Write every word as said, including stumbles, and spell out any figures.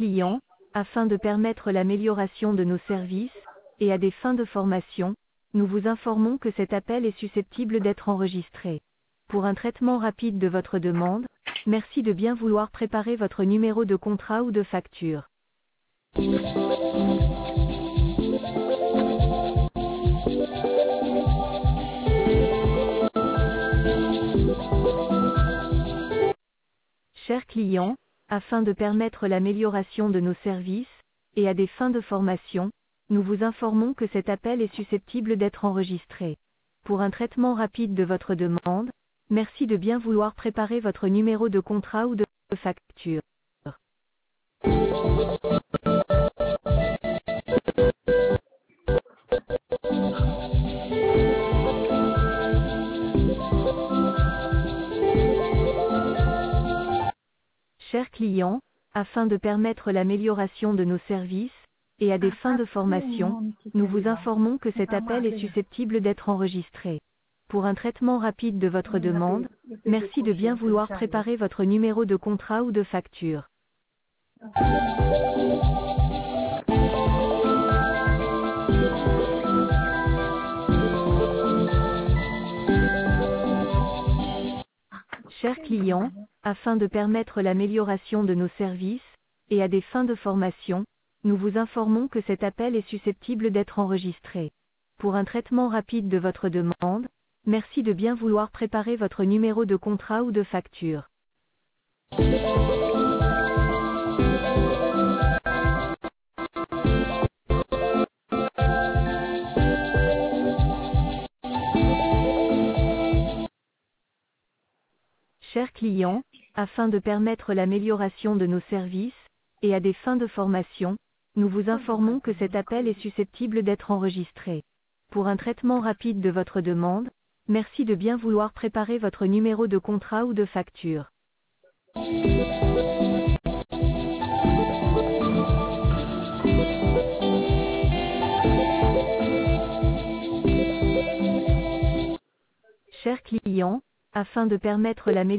clients, afin de permettre l'amélioration de nos services, et à des fins de formation, nous vous informons que cet appel est susceptible d'être enregistré. Pour un traitement rapide de votre demande, merci de bien vouloir préparer votre numéro de contrat ou de facture. Chers clients, afin de permettre l'amélioration de nos services, et à des fins de formation, nous vous informons que cet appel est susceptible d'être enregistré. Pour un traitement rapide de votre demande, merci de bien vouloir préparer votre numéro de contrat ou de facture. Chers clients, afin de permettre l'amélioration de nos services, et à des fins de formation, nous vous informons que cet appel est susceptible d'être enregistré. Pour un traitement rapide de votre demande, merci de bien vouloir préparer votre numéro de contrat ou de facture. Chers clients, afin de permettre l'amélioration de nos services, et à des fins de formation, nous vous informons que cet appel est susceptible d'être enregistré. Pour un traitement rapide de votre demande, merci de bien vouloir préparer votre numéro de contrat ou de facture. Chers clients, afin de permettre l'amélioration de nos services, et à des fins de formation, nous vous informons que cet appel est susceptible d'être enregistré. Pour un traitement rapide de votre demande, merci de bien vouloir préparer votre numéro de contrat ou de facture. Chers clients, afin de permettre l'amélioration